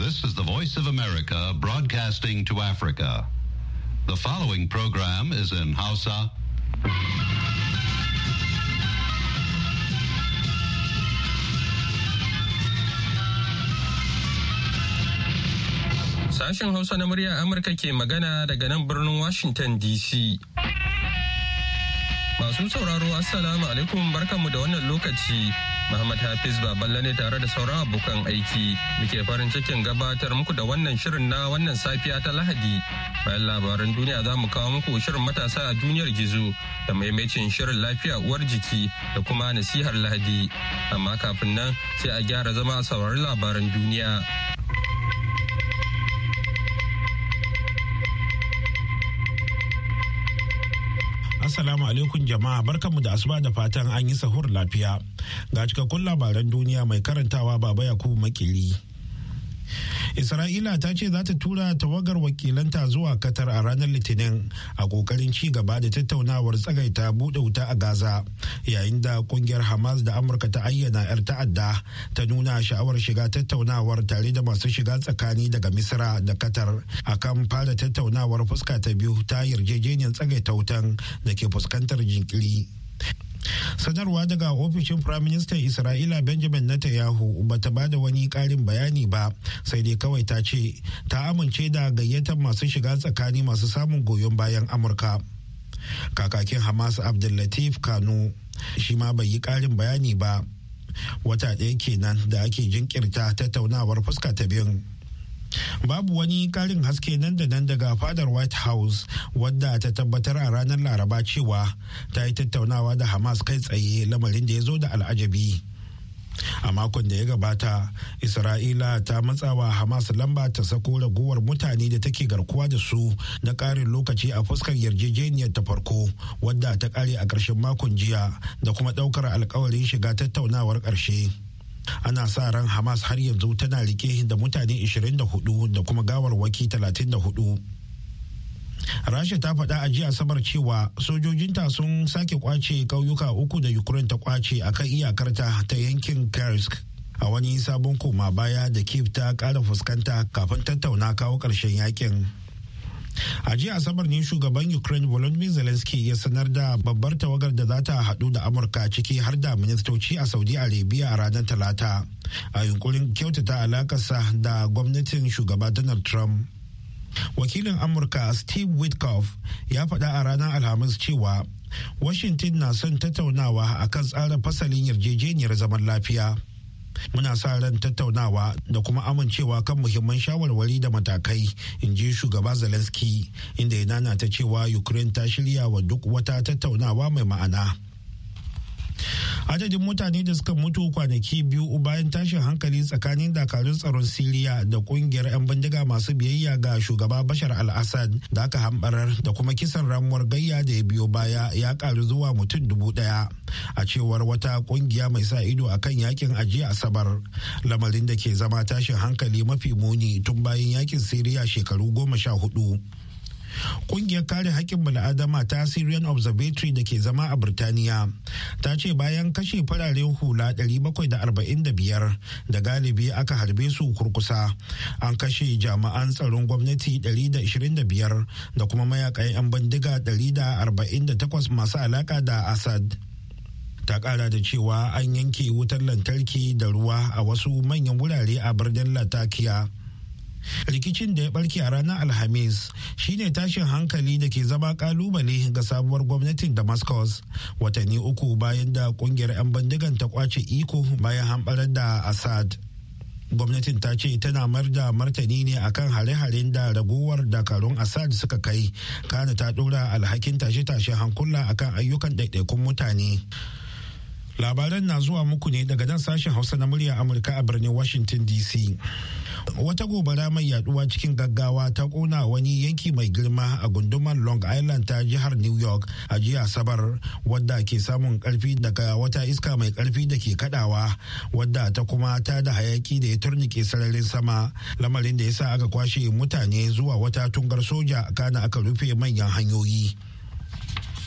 This is the Voice of America broadcasting to Africa. The following program is in Hausa. Sashen Hausa na muryar Amurka ke magana daga nan birnin Washington DC. Masu sauraro Assalamu alaikum barkanmu da wannan lokaci. Muhammad Hafiz Baballe ne tare da sauran abokan aiki. Muke farin cikin gabatar muku da wannan shirin na wannan safiya ta Lahadi. Bayan labaran duniya za mu kawo muku shirin matasa a duniyar gizo da maimacin shirin lafiya uwar jiki da kuma nasihar Lahadi. Amma kafin nan sai a gyara zama a saurari labaran duniya. Assalamu alaikum jama'a, barkanmu da asuba da fatan an yi sahur lafiya. Ga cikakkun labaran duniya mai karantawa Baba Yakubu Makili. Isra'ila ta ce za ta tura tawagar wakilanta zuwa Qatar a ranar Litinin a kokarin ci gaba da tattaunawar tsagaita buɗe wuta a Gaza, yayin da kungiyar Hamas da Amurka ta ayyana 'yar ta'adda ta nuna sha'awar shiga tattaunawar tare da masu shiga tsakani daga Misra da Qatar akan fara tattaunawar fuska ta biyu ta yarjejeniyar tsagaita wutan da ke fuskantar jinkiri. Sanarwa daga ofishin Firaministan Isra'ila Benjamin Netanyahu bata bada wani karin bayani ba, sai dai kawai ta ce ta amince da gayyatar masu shiga tsakani masu samun goyon bayan Amurka. Kakakin Hamas Abdullatif Kanu shi ma bai yi karin bayani ba. Wata ɗaya kenan da ake jinkirta tattaunawar fuska ta biyun. Babu wani karin haske nan da nan daga fadar White House wadda ta tabbatar a ranar Laraba cewa ta yi tattaunawa da Hamas kai tsaye, lamarin da ya zo da al'ajabi. A makon da ya gabata, Isra'ila ta matsawa Hamas lamba ta sako ragowar mutane da take garkuwa da su na ƙarin lokaci a fuskar yarjejeniyar ta farko wadda ta ƙare a ƙarshen makon jiya da kuma ɗaukar alkawarin shiga tattaunawar ƙarshe. Ana sa ran Hamas har yanzu tana rike da mutane 24 da kuma gawarwaki 34. Rasha ta faɗa a jiya Asabar cewa sojojinta sun sake kwace ƙauyuka 3 da Ukraine ta kwace a kan iyakarta ta yankin Kursk a wani sabon koma baya da Kyiv ta ƙara fuskanta kafin tattauna kawo ƙarshen yakin. A jiya Asabar ne shugaban Ukraine Volodymyr Zelensky ya sanar da babbar tawagar da za ta haɗu da Amurka, ciki har da ministoci a Saudi Arabia a ranar Talata, a yunkurin kyautata alakarsa da gwamnatin shugaba Donald Trump. Wakilin Amurka Steve Witkoff ya faɗa a ranar Alhamis cewa Washington na son tattaunawa akan tsara fasalin yarjejeniyar zaman lafiya. Muna sa ran tattaunawa da kuma amincewa kan muhimman shawarwari da matakai, in ji shugaba Zelensky, inda ya nanata cewa Ukraine ta shirya wa duk wata tattaunawa mai ma'ana. Adadin mutane da suka mutu kwanaki biyu bayan tashin hankali tsakanin dakarun tsaron Siriya da kungiyar 'yan bindiga masu biyayya ga shugaba Bashar al-Assad da aka hambarar da kuma kisan ramuwar gayya da ya biyo baya ya karu zuwa mutum 1,000 a cewar wata kungiya mai sa ido akan yakin ajiya Asabar, lamarin da ke zama tashin hankali mafi muni tun bayan yakin Siriya shekaru 14. Kungiyar kare haƙƙin bala'adama ta Syrian Observatory da ke zama a Birtaniya ta ce bayan kashe fararen hula 745 da galibi aka harbe su kurkusa, an kashe jami'an tsaron gwamnati 125 da kuma mayakan 'yan bindiga 148 masu alaka da Assad. Ta kara da cewa an yanke wutar lantarki da ruwa a wasu manyan wurare a birnin Latakia. Rikicin da ya barke a ranar Alhamis shine tashin hankali da ke zama kalubale ga sabuwar gwamnatin Damascus, watanni 3 bayan da kungiyar 'yan bindigan ta kwace iko bayan hamɓarar da Assad. Gwamnatin ta ce tana mayar da martani ne akan hare-haren da ragowar dakarun Assad suka kai, kana ta ɗora alhakin tashe-tashe hankula akan ayyukan ɗaiɗaikun mutane. Labaran na zuwa muku ne daga nan sashen Hausa na murya Amurka a birnin Washington DC. Wata gobara mai yaduwa cikin gaggawa ta kona wani yanki mai girma a gundumar Long Island ta jihar New York a jiya Asabar, wadda ke samun karfi daga wata iska mai karfi da ke kadawa, wadda ta kuma ta da hayaki da ya turnike sararin sama, lamarin da ya sa aka kwashe mutane zuwa wata tungar soja, kana aka rufe manyan hanyoyi.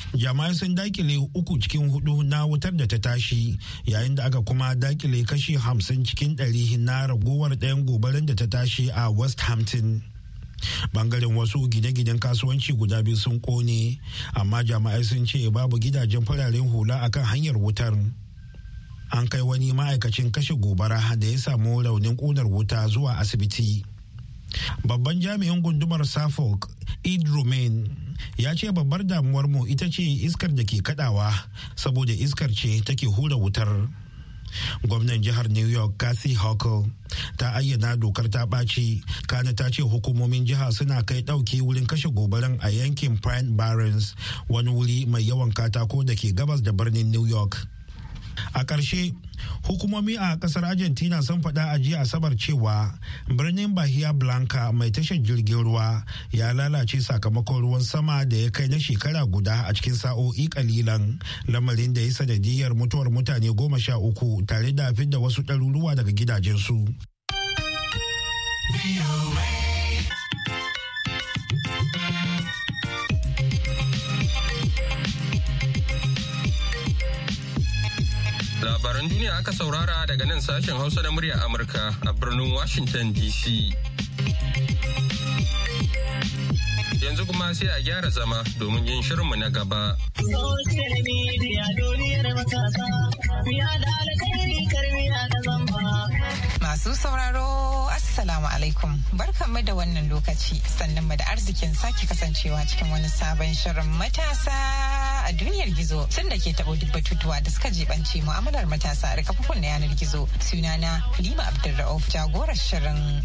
Jama'ai sun dakile 3 cikin 4 na wutar da ta tashi, yayin da aka kuma dakile kashi 50 cikin 100 na ragowar ɗayan gobarar da ta tashi a West Hampton. Bangaren wasu gine-ginen kasuwanci guda biyu sun kone, amma jama'ai sun ce babu gidajen fararen hula akan hanyar wutar. An kai wani ma'aikacin kashe gobara da ya samu raunin ƙunar wuta zuwa asibiti. Babban jami'in gundumar Suffolk, Ed Romain, ya ce babbar damuwar mu ita ce iskar da ke kadawa, saboda iskar ce take hura wutar. Gwamnan jihar New York, Kathy Hochul, ta ayyana dokar ta ɓaci, kana ta ce hukumomin jiha suna kai ɗauki wurin kashe gobaran a yankin Pine Barrens, wani wuri mai yawan katako da ke gabas da birnin New York. A ƙarshe, hukumomi a ƙasar Argentina sun faɗa a jiya Asabar cewa birnin Bahia Blanca mai tashar jirgin ruwa ya lalace sakamakon ruwan sama da ya kai na shekara guda a cikin sa'o'i kalilan, lamarin da ya sanadiyar mutuwar mutane 13 tare da fidda wasu ɗaruruwa daga gidajensu. Labaran duniya aka saurara daga nan sashen Hausa na murya Amurka a birnin Washington DC. Yanzu kuma sai a gyara zama domin yin shirinmu na gaba. Masu sauraro, Assalamu alaikum. Barkanmu da wannan lokaci, sannan mu da arzikin sake kasancewa cikin wani sabon shirin matasa a duniyar gizo, tun da ke taɓo duk batutuwa da suka jibanci mu'amalar matasa da kafofin na yanar gizo. Sunana Halima Abdulra'uf, jagorar shirin.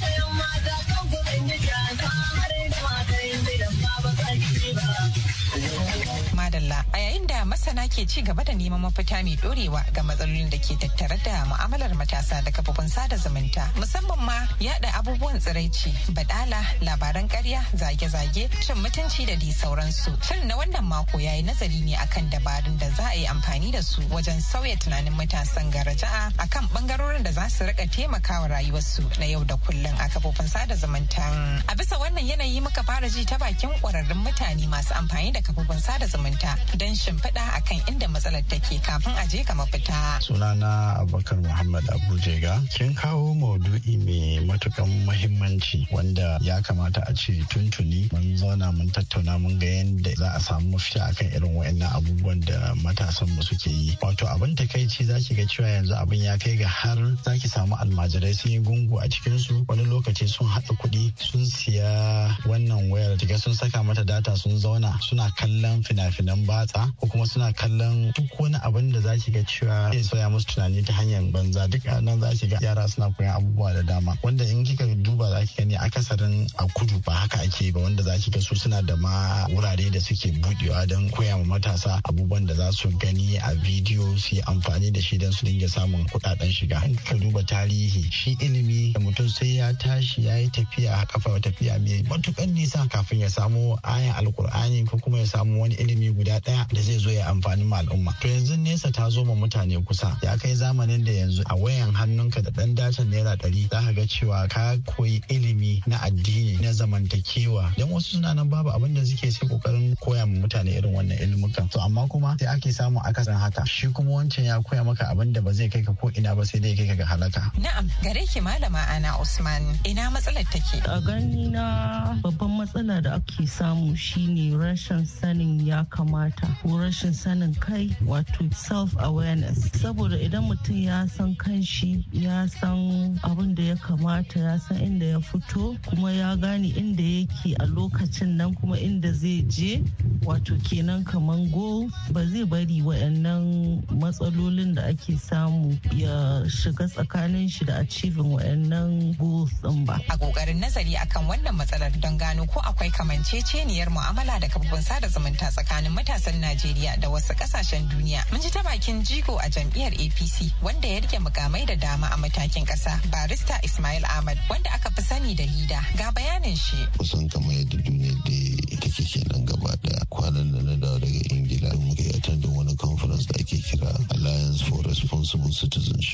Madalla, a yayin da masana ke ci gaba da neman mafita mai dorewa ga matsalolin da ke tattare da mu'amalar matasa da kafofin sada zumunta, musamman ma yada abubuwan tsiraici, badala, labaran ƙarya, zage-zage, cin mutunci da dai sauransu. Shirin na wannan mako ya yi nazari ne akan dabarun da za a yi amfani da su wajen sauya tunanin matasan ga raja'a akan bangarorin da za su rika taimakawa rayuwarsu na yau da kullum a kafofin sada zumunta. A bisa wannan yanayi muka fara ji ta bakin ƙwararrun mutane masu amfani da kafofin sada zumunta don shimfiɗa akan inda matsalar take kafin a je ga mafita. Sunana Abubakar Muhammad Abujega. Kin kawo maudu'i mai matukan muhimmanci wanda ya kamata a ce tuntuni mun zauna mun tattauna mun ga yadda za a samu mafita akan irin wa'annan abubuwan da matasan mu suke yi. Wato abin takaici zaki ga cewa yanzu abin ya kai ga har zaki samu almajirai sun yi gungu a cikin su, wani lokaci sun haɗa kuɗi sun siya wannan wayar daga sun saka mata data sun zauna suna kallon fina-finan batsa ko kuma suna kallon duk wani abin da zaki ga cewa zai soya musu tunani ta hanyar banza. Duk nan zaki ga yara suna koyan abubuwa da dama wanda in kika duba zaki gani akasarin a kudu ba haka ake ba, wanda zaki ga su suna da ma wurare da suke budewa don koya ma matasa abubuwan da za su gani a bidiyo su yi amfani da shi don su dinga samun kuɗaɗen shiga. In kika duba tarihi, shi ilimi da mutum sai ya tashi ya yi tafiya a kafa, tafiya mai matukan nisa kafin ya samu ayan alkur'ani ko kuma ya samu wani ilimi guda ɗaya da zai zo ya amfani ma al'umma. To yanzu nesa ta zo ma mutane kusa, ya kai zamanin da yanzu a wayan hannunka da ɗan datan naira 100 za ka ga cewa ka koyi ilimi na addini na zamantakewa. Don wasu suna nan babu abin da suke sai kokarin koya ma mutane irin wannan ilimukan. To amma kuma sai ake samu akasin haka, shi kuma wancan ya koya maka abin da ba zai kai ka ko ina ba sai dai kai ka ga halaka. Na'am, gare ki malama Ana Usman, ina matsalar take? A gani na babban matsala da ake samu shine rashin sanin ya kamata ko rashin sanin kai, wato self-awareness. Saboda idan mutum ya san kanshi, ya san abin da ya kamata, ya san inda ya fito, kuma ya gane inda yake a lokacin nan kuma inda zai je, wato kenan kaman goal, ba zai bari waɗannan matsalolin da ake samu ya shiga tsakanin shi da achieving waɗannan goals din ba. A kokarin nazari akan wannan matsalar don gano ko akwai kamanceceniyar mu'amala da kafofin sada zumunta tsakanin matasan Najeriya da wasu kasashen duniya, mun ji ta bakin jigo a jam'iyyar APC wanda ya rike mukamai da dama a matakin kasa, barista Ismail Ahmad, wanda aka fi sani da Lida. Ga bayanin shi. Kusan kamar yadda duniya da take kenan gaba daya. Kwanan da na dawo daga Ingila muka yi attending wani conference da ake kira Alliance for Responsible Citizenship. Yawanci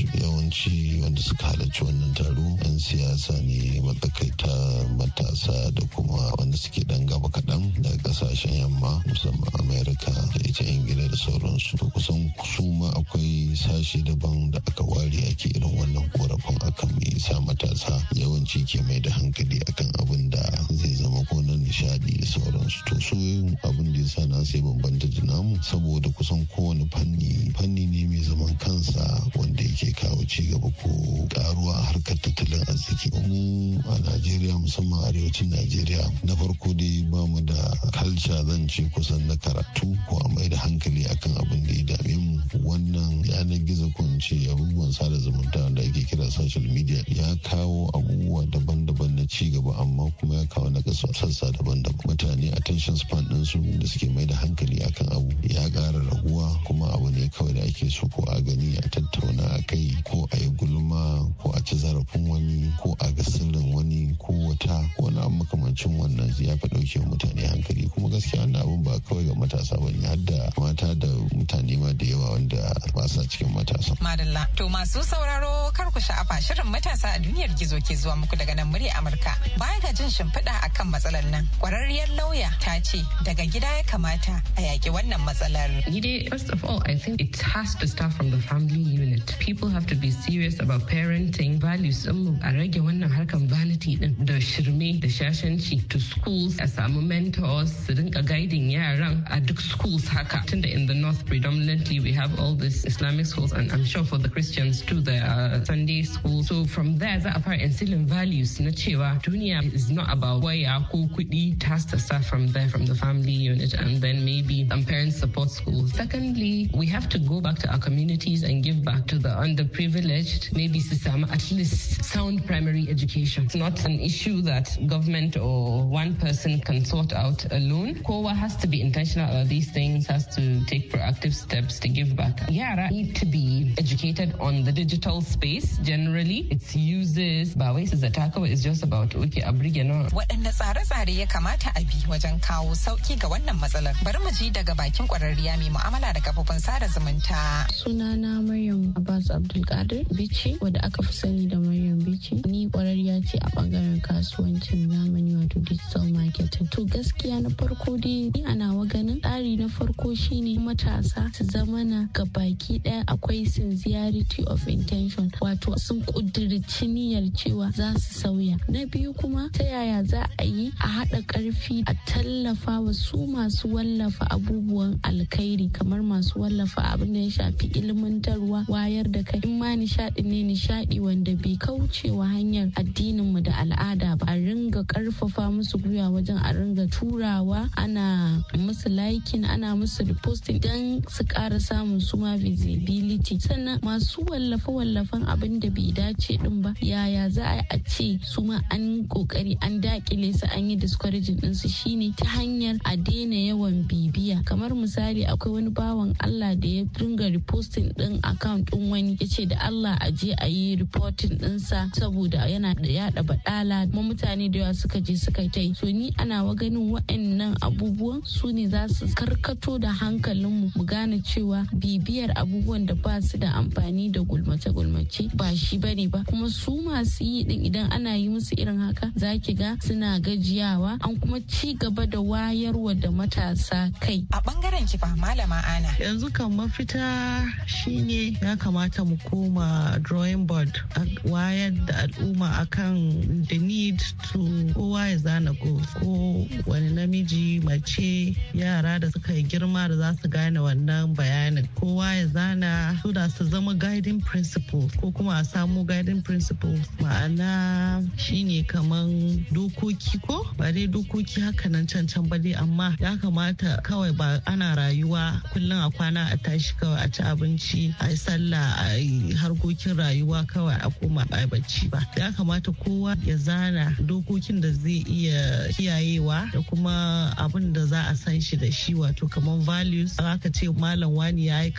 yawanci wanda suka halarci wannan taro 'yan siyasa ne, matsakaita, matasa da kuma wanda suke dan gaba kaɗan daga kasashen yamma musamman Amerika da ita Ingila da sauransu. To kusan su ma akwai sashe daban da aka ware ake irin wannan korafin akan me sa matasa yawanci ke mai da hankali akan abin da zai zama ko na nishadi da sauransu. To su abin da ya sa na sai bambanta da namu saboda kusan kowane fanni ne mai zaman kansa wanda yake kawo ci gaba ko karuwa a harkar tattalin arziki. Mu a Najeriya musamman arewacin Najeriya na farko dai ba mu da kalca zan ce kusan na karatu ko a mai da hankali akan abin da ya dame mu. Wannan yanar gizo ko in ce abubuwan sada zumunta da ake kira social media ya kawo abubuwa daban-daban na ci gaba amma kuma ya kawo na sassa daban-daban. Mutane attention span ɗinsu da suke mai da hankali akan abu ya ƙara raguwa, kuma abu ne kawai da ake so ko a gani a tattauna a kai ko a yi gulma ko a ci zarafin wani ko a ga sirrin wani ko wata wani abu makamancin wannan ya fi ɗauke mutane hankali. Kuma gaskiya wannan abun ba kawai ga matasa ba ne, har da mata da mutane ma da yawa wanda ba sa cikin matasa. Madalla, to masu sauraro kar ku sha'afa shirin matasa a duniyar gizo ke zuwa muku daga nan murya Amurka. Baya ga jin shimfiɗa akan matsalar nan, kwararriyar lauya ta ce daga gida ya kamata a yaƙi wannan matsalar. First of all, I think it has to start from the family unit. People have to be serious about parenting values. A rage wannan harkan vanity din da shirme da shashanci to schools, a samu mentors su rinka guiding yaran a duk schools haka. Tunda in the north predominantly we have all these Islamic schools, and I'm sure for the Christians too there are Sunday schools. So from there za a fara instilling values na cewa duniya is not about waya ko kuɗi. It has to start from there, from the family unit, and then maybe some parents support schools. Secondly, we have to go back to our communities and give back to the underprivileged, maybe at least sound primary education. It's not an issue that government or one person can sort out alone. Kowa has to be intentional about these things, has to take proactive steps to give back. Yara need to be educated on the digital space generally. Its uses, ba wai su zata kawai, it's just about okay a burge na. Waɗanne tsare-tsare ya kamata a bi wajen kawo sauki ga wannan matsalar? Bari mu ji daga bakin kwararriya mai mu'amala da kafofin sada zumunta. Sunana Maryam Abbas Abdulkadir Bichi, wadda aka fi sani da Maryam Bichi. Ni kwararriya ce a bangaren kasuwancin zamani wato digital marketing. To gaskiya na farko dai ni ana ganin tsari na farko shine matasa su zamana ga baki daya akwai sincerity of intention, wato sun kudirci niyyar cewa za su sauya. Na biyu kuma ta yaya za a yi a haɗa ƙarfi a tallafa wa su masu wallafa abubuwan alkhairi, kamar masu wallafa abin da ya shafi ilmantarwa, wayar da kai, in ma nishaɗi ne nishaɗi wanda bai kaucewa hanyar addinin mu da al'ada ba. A ringa ƙarfafa musu gwiwa wajen a ringa turawa, ana musu liking, ana musu reposting don su ƙara samun su ma visibility. Sannan masu wallafe-wallafen abin da bai dace din ba, yaya za a ce su ma an kokari an dakile su, an yi discouraging ɗinsu shine ta hanyar a daina yawan bibiya. Kamar misali akwai wani bawan Allah da ya ringa reposting din account din wani, ya ce da Allah a je a yi reporting dinsa saboda yana da yada badala, kuma mutane da yawa suka je suka yi. So ni ana ganin waɗannan abubuwan su ne za su karkato da hankalinmu mu gane cewa bibiyar abubuwan da ba su da amfani da gulmace-gulmace ba shi bane ba. Kuma su masu yi din idan ana yi musu irin haka za ki ga suna gajiyawa, an kuma ci gaba da wayarwa da matasa kai. A bangaren ki fa Malama Ana. Yanzu kan mafita shine ya kamata mu koma drawing board, a wayar da al'umma akan the need to kowa ya zana goals, ko wani namiji, mace, yara da suka yi girma da za su gane wannan bayanin. Kowa ya zana so da su zama guiding principles, ko kuma a samu guiding principles, ma'ana shine kaman dokoki, ko ba dai dokoki haka nan can ba dai, amma ya kamata kawai ba ana rayuwa kullum a kwana a tashi kawai a ci abinci a yi sallah a yi harkokin rayuwa kawai a koma a bacci ba. Ya kamata kowa ya zana dokokin da zai iya kiyayewa da kuma abin da za a san shi da shi, wato kamar values. Aka ce malam wani ya yi kaza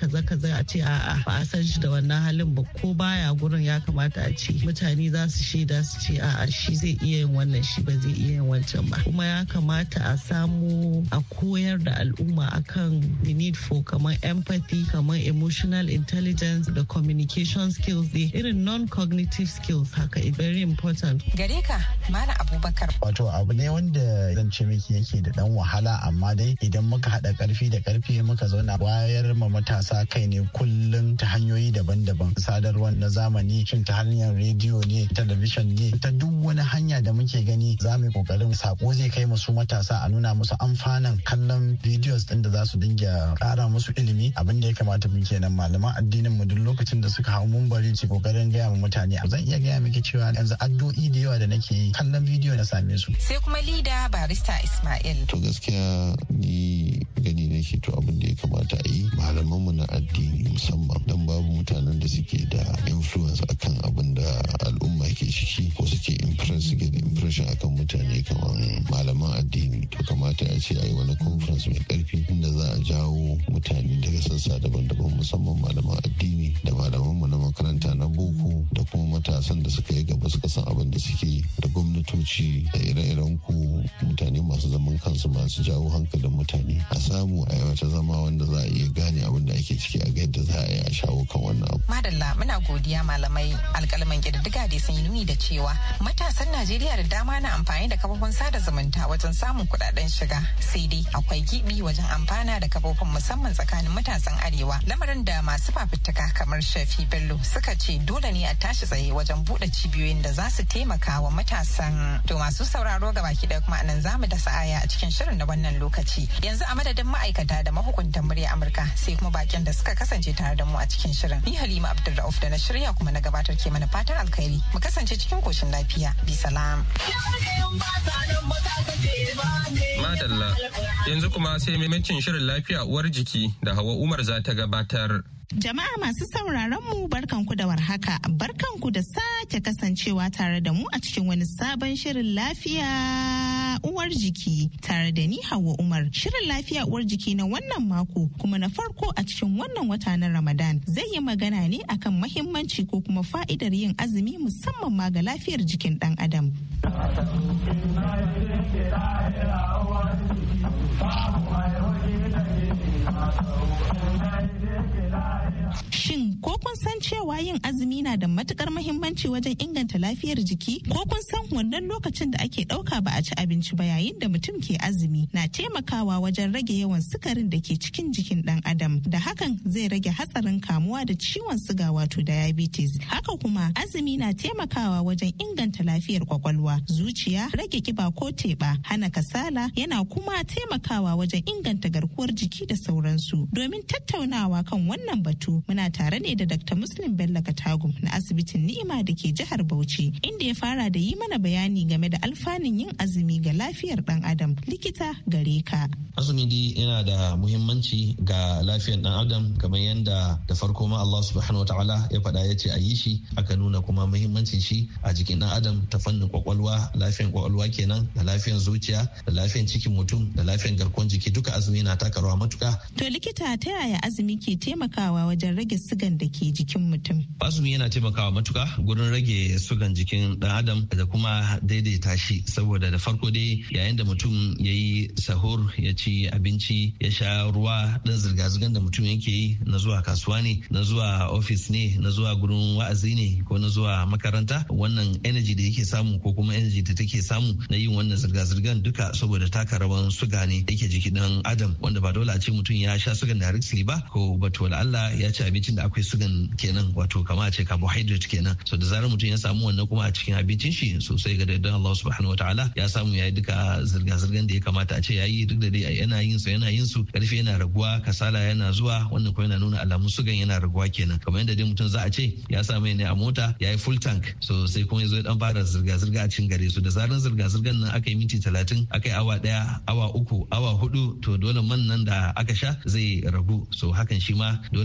zai a ce a'a ba a san shi da wannan halin ba, ko baya gurin ya kamata a ce mutane za su shaida su ce a'a shi zai iya yin wannan, shi ba zai iya yin wancan ba. Kuma ya kamata a samu a koyar da al'umma akan the need for kamar empathy, kamar emotional intelligence da communication skills, da irin non-cognitive skills haka is very important. Gare ka Malam Abubakar. Wato abu ne wanda zan ce miki yake da dan wahala, amma dai idan muka haɗa karfi da karfi muka zauna wayar ma matasa kai ne kullum ta hanyoyi daban-daban, sadarwar na zamani, shin ta hanyar rediyo ne, talabishin ne, ta duk wani hanya da muke gani za mu yi kokarin sako zai kai musu matasa a nuna musu amfanin kallon videos din da za su dinga kara musu ilimi. Abin da ya kamata mu kenan malaman addinin mu duk lokacin da suka hau mumbari su kokarin gaya ma mutane. Zan iya gaya miki cewa yanzu addu'o'i da yawa da nake yi kallon bidiyo na same su. Sai kuma Lida Barista Ismail. To gaskiya ni gani nake to abin da ya kamata a yi malaman mu na addini musamman, dan babu mutanen da suke da influence akan abin da al'umma ke ciki ko suke suke da impression akan mutane kamar malaman addini. To kamata a ce a yi wani conference mai karfi inda za a jawo mutane daga sassa daban-daban musamman malaman addini da malaman mu na makaranta na boko da kuma matasan da suka yi gaba suka san abin da suke, da gwamnatoci da ire-iren ku mutane masu zaman kansu masu jawo hankalin mutane a samu a wata zama wanda za a iya gane abin da ake ciki a ga yadda za a yi a shawo kan wannan abu. Madalla muna godiya malamai. Alƙalman ƙididdiga dai sun yi nuni da cewa matasan Najeriya da dama na amfani da kafofin sada zumunta wajen samun kuɗaɗen shiga, sai dai akwai gibi wajen amfana da kafofin musamman tsakanin matasan arewa, lamarin da masu fafutuka kamar Shafi Bello suka ce dole ne a tashi tsaye wajen buɗe cibiyoyin da za su taimaka wa matasan. To masu sauraro ga baki ɗaya kuma anan zamu da sa'aya a cikin shirin na wannan lokaci. Yanzu a madadin ma'aikata da mahukuntan murya Amurka sai kuma bakin da suka kasance tare da mu a cikin shirin. Ni Halima Abdulrauf da na shirya kuma na gabatar ke mana fatan alkhairi. Mu kasance cikin koshin lafiya. Bi salam. Madalla. Yanzu kuma sai maimacin shirin lafiya uwar jiki da Hawa Umar za ta gabatar. Jama'a masu sauraron mu barkanku da warhaka, barkanku da sake kasancewa tare da mu a cikin wani sabon shirin lafiya uwar jiki tare da ni Hauwa Umar. Shirin lafiya uwar jiki na wannan mako kuma na farko a cikin wannan wata na Ramadan zai yi magana ne akan mahimmanci ko kuma fa'idar yin azumi musamman ma ga lafiyar jikin ɗan adam. Shin ko kun san cewa yin azumi na da matukar mahimmanci wajen inganta lafiyar jiki? Ko kun san wannan lokacin da ake ɗauka ba a ci abinci ba yayin da mutum ke azumi na taimakawa wajen rage yawan sukarin da ke cikin jikin ɗan adam, da hakan zai rage hatsarin kamuwa da ciwon suga wato diabetes. Haka kuma azumi na taimakawa wajen inganta lafiyar kwakwalwa, zuciya, rage kiba ko teɓa, hana kasala, yana kuma taimakawa wajen inganta garkuwar jiki da sauransu. Domin tattaunawa kan wannan batu muna tare ne da Dr. Muslim Bello Katagum na asibitin Ni'ima da ke jihar Bauchi, inda ya fara da yi mana bayani game da alfanun yin azumi ga lafiyar dan adam. Likita gare ka. Azumi dai yana da muhimmanci ga lafiyar dan adam, kamar yadda da farko ma Allah subhanahu wataala ya faɗa ya ce a yi shi, aka nuna kuma muhimmancin shi a jikin dan adam ta fannin kwakwalwa, lafiyar kwakwalwa kenan, da lafiyar zuciya, da lafiyar cikin mutum, da lafiyar garkuwar jiki, duka azumi na taka rawa matuka. To likita, ta yaya azumi ke taimakawa wajen rage sugan da ke jikin mutum? Azumi yana taimakawa matuka gurin rage sugan jikin dan adam da kuma daidaita shi, saboda da farko dai yayin da mutum ya yi sahur, ya ci abinci, ya sha ruwa, dan zirga-zirgar da mutum yake yi na zuwa kasuwa ne, na zuwa ofis ne, na zuwa gurin wa'azi ne, ko na zuwa makaranta, wannan energy da yake samu ko kuma energy da take samu na yin wannan zirga-zirgar duka saboda taka rawan suga ne yake jikin dan adam, wanda ba dole a ce mutum ya sha sugan directly ba, ko batu Allah ya ci abincin da akwai sugan kenan, wato kama a ce carbohydrate kenan. So da zarar mutum ya samu wannan kuma a cikin abincin shi sosai, ga daddan Allah subhanahu wataala ya samu yayi duka zirga-zirgan da ya kamata a ce yayi, duk da dai yana yin su karfi yana raguwa, kasala yana zuwa, wannan kuma yana nuna alamun sugan yana raguwa kenan. Kamar yadda dai mutum za a ce ya samu ne a mota yayi full tank, so sai kuma ya zo ya dan fara zirga-zirga a cikin gare su, da zarar zirga-zirgan nan aka yi minti 30, aka yi awa 1, awa 3, awa 4, to dole man nan da aka sha zai ragu. So hakan shi ma dole sugan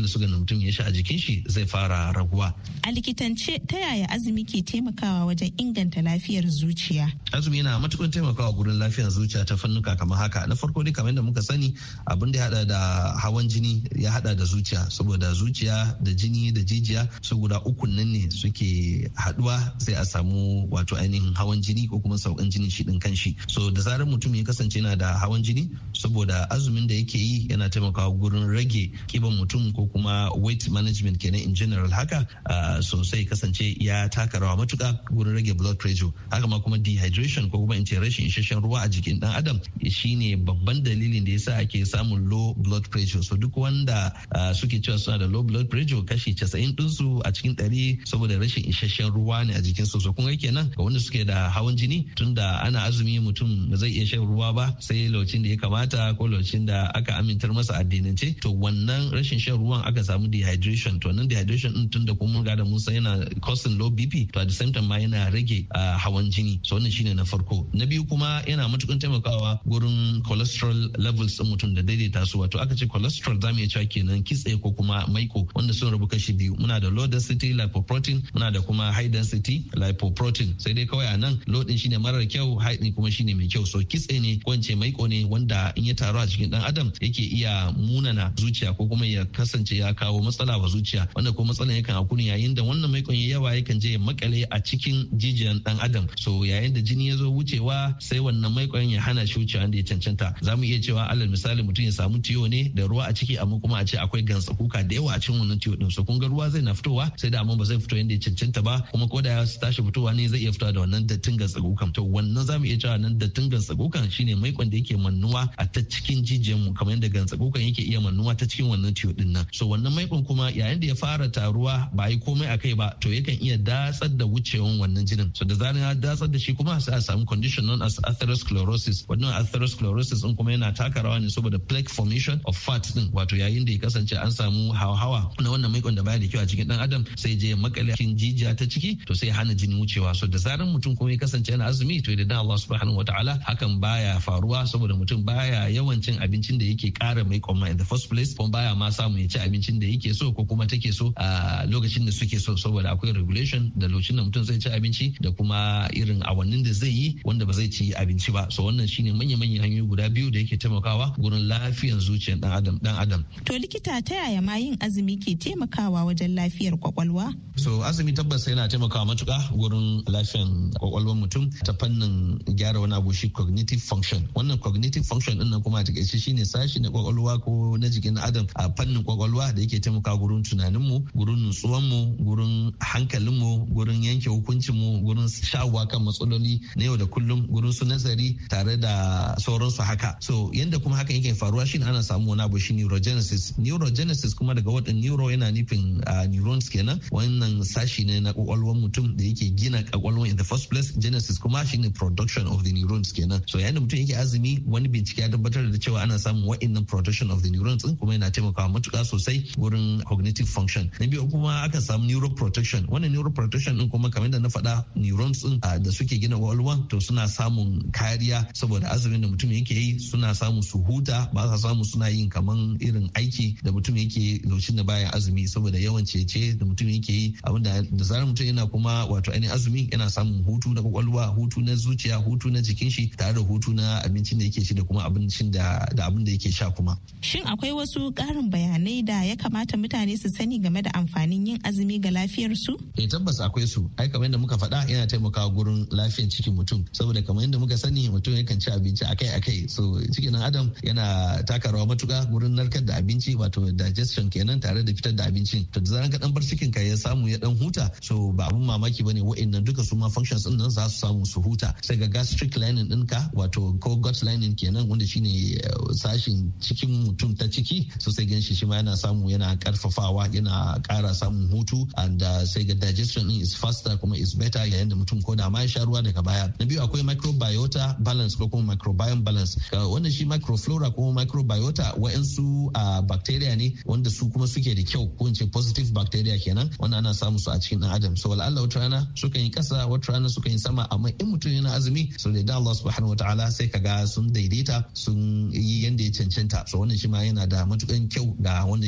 mutum ya sha a jikin shi zai fara raguwa. A likitance ta yaya azumi ke taimakawa wajen inganta lafiyar zuciya? Azumi yana matukar taimakawa gurin lafiyar zuciya ta fannuka kamar haka. Na farko dai kamar yadda muka sani abin da ya hada da hawan jini ya hada da zuciya, saboda zuciya da jini da jijiya su guda uku nan ne suke haduwa sai a samu wato ainihin hawan jini ko kuma saukan jini shi din kanshi. So da zarar mutum ya kasance yana da hawan jini, saboda azumin da yake yi yana taimakawa gurin rage kiban mutum ko kuma weight management kenan in general haka sosai kasance ya taka rawa matuka gurin rage blood pressure. Haka ma kuma dehydration ko kuma in ce rashin isasshen ruwa a jikin dan adam shine babban dalilin da yasa ake samun low blood pressure. So duk wanda suke cewa suna da low blood pressure kashi 90 dinsu a cikin 100 saboda rashin isasshen ruwa ne a jikin su. So kun ga kenan ga wanda suke da hawan jini, tunda ana azumi mutum ba zai iya shan ruwa ba sai lokacin da ya kamata ko lokacin da aka amintar masa addinance, to wannan rashin shan ruwan aka samu dehydration. To wannan dehydration din tunda kuma mun ga da mun san yana causing low BP, to at the same time ma yana rage hawan jini. So wannan shine na farko. Na biyu kuma yana matukar taimakawa gurin cholesterol levels din mutum da daidaita su. Wato aka ce cholesterol zamu iya cewa kenan kitse ko kuma maiko wanda sun rabu kashi biyu. Muna da low density lipoprotein, muna da kuma high density lipoprotein. Sai dai kawai a nan low din shine marar kyau, high din kuma shine mai kyau. So kitse ne ko ince maiko ne wanda in ya taru a cikin dan adam yake iya munana zuciya ko kuma ya kasance ya kawo matsala wa zuciya, wanda kuma matsalan yakan akuni yayin da wannan maikon ya yawa yakan je ya makale a cikin jijiyan dan adam. So yayin da jini ya zo wucewa sai wannan maikon ya hana shi wucewa da ya cancanta. Za mu iya cewa alal misali mutum ya samu tiyo ne da ruwa a ciki amma kuma a ce akwai gansa kuka da yawa a cikin wannan tiyo din. So kun ga ruwa zai na fitowa sai da amma ba zai fito yadda ya cancanta ba, kuma ko da ya tashi fitowa ne zai iya fitowa da wannan dattin gansa kukan. To wannan za mu iya cewa nan dattin gansa kukan shine maikon da yake mannuwa a ta cikin jijiyan mu kamar yadda gansa kukan yake iya mannuwa ta cikin wannan tiyo din nan. So wannan maikon kuma yayin da ya fara taruwa ba yi komai a kai ba to yakan iya datsar da wucewan wannan jinin. So da zaran ya datsar da shi kuma sai a samu condition known as atherosclerosis. Wannan atherosclerosis din kuma yana taka rawa ne saboda plaque formation of fat din, wato yayin da ya kasance an samu hawa na wannan maikon da baya da kyau a cikin dan adam sai je makale cikin jijiya ta ciki to sai hana jini wucewa. So da zaran mutum kuma ya kasance yana azumi to da Allah subhanahu wataala hakan baya faruwa saboda mutum baya yawan cin abincin da yake kara maikon ma in the first place, kuma baya ma samu ya ci abincin da yake so ko kuma take so a lokacin da suke so, saboda akwai regulation da lokacin da mutum zai ci abinci da kuma irin awannin da zai yi wanda ba zai ci abinci ba. So wannan shine manya-manyan hanyoyi guda biyu da yake taimakawa gurin lafiyar zuciyar dan adam. To likita ta yaya ma yin azumi ke taimakawa wajen lafiyar kwakwalwa? So azumi tabbas yana taimakawa matuka gurin lafiyar kwakwalwar mutum ta fannin gyara wani abu shi cognitive function. Wannan cognitive function din nan kuma a takaice shine sashi na kwakwalwa ko na jikin adam a fannin kwakwalwa da yake taimakawa gurin tunaninmu, gurin nutsuwanmu, gurin hankalinmu, gurin yanke hukuncinmu, gurin shawo kan matsaloli na yau da kullum, gurin su nazari tare da sauransu haka. So yanda kuma hakan yake faruwa shine ana samu wani abu shi neurogenesis. Neurogenesis kuma daga wadan neuro yana nufin neurons kenan. Wannan sashi ne na kwakwalwar mutum da yake gina kwakwalwar in the first place. Genesis kuma shine production of the neurons kenan. So yayin da mutum yake azumi wani bincike ya tabbatar da cewa ana samun wa'annan production of the neurons din kuma yana taimakawa matuƙa sosai wurin cognitive function. Na biyu kuma aka samu neuroprotection. Wannan neuroprotection din kuma kamar da na faɗa neurons din da suke gina kwakwalwa to suna samun kariya saboda azumin da mutum yake yi, suna samu su huta, ba sa samu suna yin kaman irin aiki da mutum yake lokacin da baya azumi saboda yawan cece da mutum yake yi, abinda da zarar mutum yana kuma wato ainihin azumi yana samun hutu na kwakwalwa, hutu na zuciya, hutu na jikin shi tare da hutu na abincin da yake ci da kuma abincin da abin da yake sha kuma. Shin akwai wasu ƙarin bayanai da ya kamata mutane su sani game da amfanin yin azumi ga lafiyar su? Tabbas akwai su. Ai kamar yadda muka faɗa yana taimakawa gurin lafiyar cikin mutum saboda kamar yadda muka sani mutum yakan ci abinci akai-akai. So cikin adam yana taka rawa matuƙa gurin narkar da abinci wato digestion kenan tare da fitar da abincin. To da zaran ka dan bar cikin ka ya samu ya dan huta so ba abun mamaki bane wa'annan duka su ma functions din nan za su samu su huta. Sai ga gastric lining ɗinka wato ko gut lining kenan wanda shine sashin cikin mutum ta ciki so sai gan shi ma yana samu yana karfafawa yana ƙara samun hutu and sai ga digestion din is faster kuma is better yayin da mutum ko da ma ya sha ruwa daga baya. Na biyu akwai microbiota balance ko kuma microbiome balance. Wannan shi microflora ko microbiota wa'ansu bacteria ne wanda su kuma suke da kyau ko in ce positive bacteria kenan wanda ana samu su a cikin dan adam. So wala Allah wata rana suka yi kasa wata rana suka yi sama amma in mutum yana azumi so da Allah subhanahu wataala sai kaga sun daidaita sun yi yanda ya cancanta. So wannan shi ma yana da matukan kyau ga wanda yake da azumi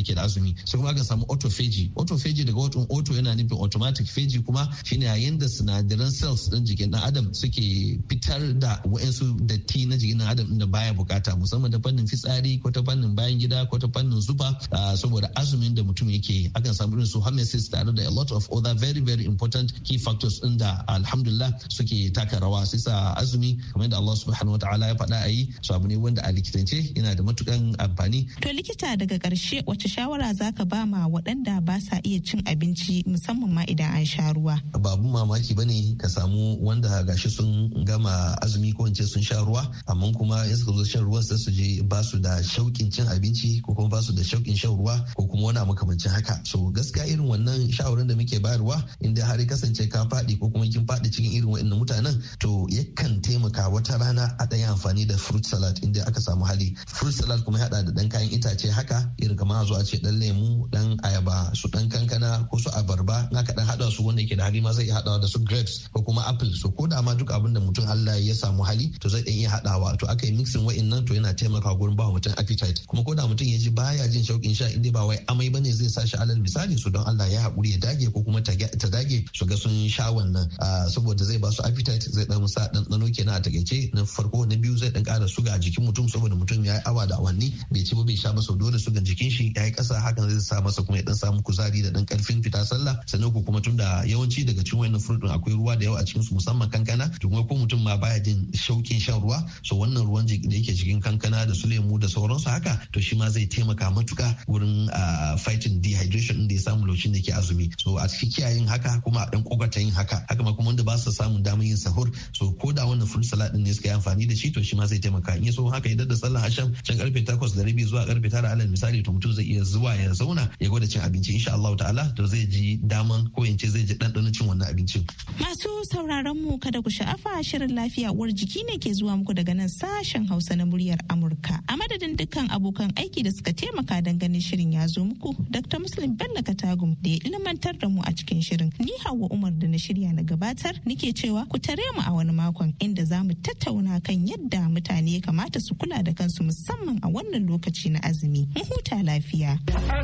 azumi. Sai kuma aka samu autophagy daga watan auto yana nufin automatic, phagy kuma shine yayin da sinadaran cells din jikin dan adam suke fitar da wa'ansu datti na jikin dan adam da baya bukata, musamman ta fannin fitsari ko ta fannin bayan gida ko ta fannin zufa, saboda azumin da mutum yake. Akan samu irin su hormesis tare da a lot of other very very important key factors din da alhamdulillah suke taka rawa. Sai sa azumi kamar da Allah subhanahu wataala ya faɗa a yi, so abu ne wanda a likitance yana da matukan amfani. To likita, daga ƙarshe wace shawara zaka ba ma waɗanda ba sa iya cin abinci musamman ma idan an sha ruwa? Babu mamaki bane ka samu wanda gashi sun gama azumi ko ince sun sha ruwa, amma kuma in suka zo shan ruwan sai su je ba su da shauƙin cin abinci ko kuma ba su da shauƙin shan ruwa ko kuma wani makamancin haka. So gaskiya irin wannan shawarar da muke bayarwa, inda har ya kasance ka faɗi ko kuma kin faɗi cikin irin waɗannan mutanen, to yakan taimaka wata rana a ɗaya amfani da fruit salad inda aka samu hali. Fruit salad kuma ya haɗa da ɗan kayan itace haka, irin kamar a zo a ce ɗan lemu, ɗan ayaba, su ɗan kankana ko su abarba. In aka ɗan haɗa su, wanda yake da hali ma zai iya haɗawa da su grapes ko kuma apple. So ko da ma duk abin da mutum Allah ya samu hali to zai ɗan iya haɗawa. To aka yi mixing wa'innan to yana taimaka gurin ba mutum appetite. Kuma ko da mutum ya ji baya jin shauƙin sha, inda ba wai amai bane zai sa shi alal misali, su don Allah ya haƙuri ya dage ko kuma ta dage su ga sun sha wannan, saboda zai ba su appetite, zai ɗan sa ɗanɗano kenan a takaice. Na farko, na biyu zai ɗan ƙara suga a jikin mutum, saboda mutum ya yi awa da awanni bai ci ba bai sha ba, sau dole sugan jikin shi ya yi ƙasa, hakan zai sa masa kuma ya ɗan samu kuzari da ɗan ƙarfin fita sallah. Sannan ko kuma tun da yawanci daga cikin wannan fruit akwai ruwa da yawa a cikin su, musamman kankana, to kuma ko mutum ma baya jin shauƙin shan ruwa, so wannan ruwan da yake cikin kankana da su lemu da sauransu haka, to shi ma zai taimaka matuka wurin fighting dehydration da ya samu lokacin da ke azumi. So a cikin kiyayen haka kuma a ɗan kokata yin haka ma kuma wanda ba su samun damar yin sahur, so ko da wannan fruit salad din ne suka yi amfani da shi, to shi ma zai taimaka. In ya so haka idan da sallah asham can karfe 8:30 zuwa karfe 9 alal misali, to mutum zai iya zuwa ya zauna ya gwada cin abinci, insha Allah ta'ala to zai ji daman ko in ce zai ji ɗanɗanon cin wannan abincin. Masu sauraron mu kada ku sha'afa, shirin lafiya uwar jiki ne ke zuwa muku daga nan sashen Hausa na muryar Amurka. A madadin dukkan abokan aiki da suka taimaka don ganin shirin ya zo muku, Dr. Muslim Bello Katagum da ya ilmantar da mu a cikin shirin. Ni Hauwa Umar da na shirya na gabatar nike cewa ku tare mu a wani makon inda za mu tattauna kan yadda mutane ya kamata su kula da kansu musamman a wannan lokaci na azumi. Mu huta lafiya.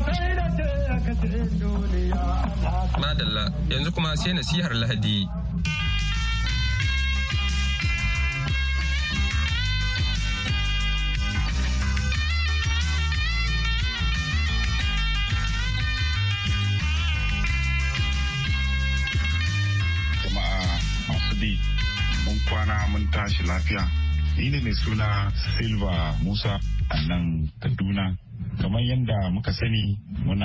Madalla, yanzu kuma sai nasihar Lahadi. Mun kwana mun tashi lafiya. Ni ne mai suna Silva Musa a nan Kaduna. Kamar yadda muka sani, muna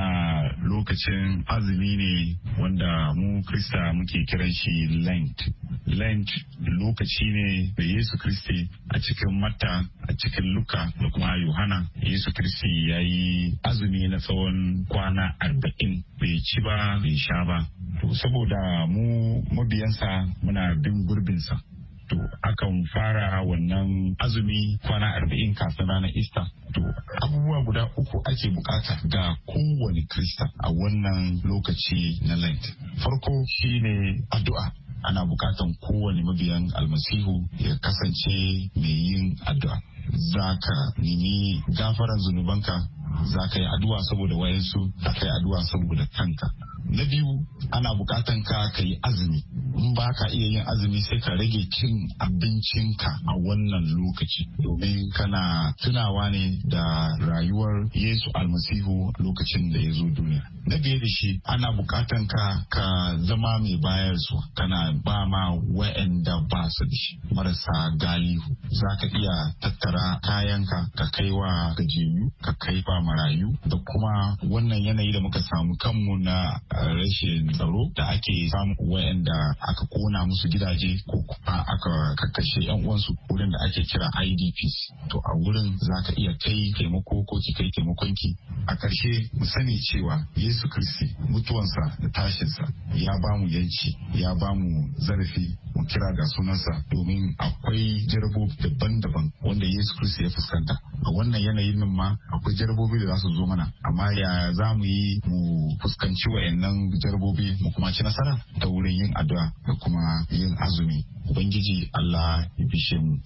lokacin azumi ne wanda mu Krista muke kiran shi Lent. Lent lokaci ne da Yesu Kristi a cikin Matta, a cikin Luka da kuma Yohana. Yesu Kristi ya yi azumi na tsawon kwana 40, bai ci ba bai sha ba. To saboda mu mabiyansa muna bin gurbinsa, to akan fara wannan azumi kwana 40 kafin ranar Easter. To abubuwa guda 3 ake bukata ga kowane Krista a wannan lokaci na Lent. Farko shine addu'a. Ana bukatan kowane mabiyan almasihu ya kasance mai yin addu'a. Za ka nemi gafaran zunubanka, za ka yi addu'a saboda wayansu, za ka yi addu'a saboda kanka. Na biyu, ana bukatan ka yi azumi. In ba ka iya yin azumi sai ka rage cin abincinka a wannan lokaci, domin kana tunawa ne da rayuwar Yesu almasihu lokacin da ya zo duniya. Na biye da shi, ana bukatan ka zama mai bayarwa, kana ba ma wa'anda ba su da shi, marasa galihu. Za ka iya tattara kayanka ka kai wa gajiyayyu, ka kai wa marayu, da kuma wannan yanayi da muka samu kanmu na rashin tsaro da ake samu wa'anda aka kona musu gidaje ko kuma aka kakkashe yan uwansu, wurin da ake kira IDPs. To a wurin za ka iya kai taimako ko ki kai taimakonki. A ƙarshe mu sani cewa Yesu Kristi mutuwansa da tashinsa ya ba mu yanci, ya ba mu zarafi mu kira ga sunansa, domin akwai jarabobi daban-daban wanda Yesu Kristi ya fuskanta. A wannan yanayin nan ma akwai jarabobi da za su zo mana, amma ya za mu yi mu fuskanci wa'annan jarabobi mu kuma ci nasara ta wurin yin addu'a da kuma yin azumi. Ubangiji Allah ya bishe mu.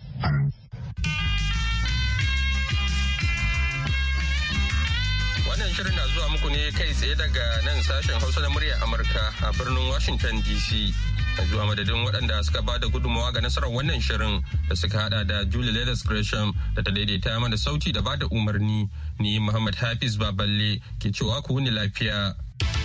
Wannan shirin na zuwa muku ne kai tsaye daga nan sashen Hausa na muryar Amurka a birnin Washington DC. A zuwa madadin waɗanda suka ba da gudunmawa ga nasarar wannan shirin da suka hada da Julie Leathers Gresham da ta daidaita mana sauti da ba da umarni. Ni Muhammad Hafiz Baballe ke cewa ku wuni lafiya.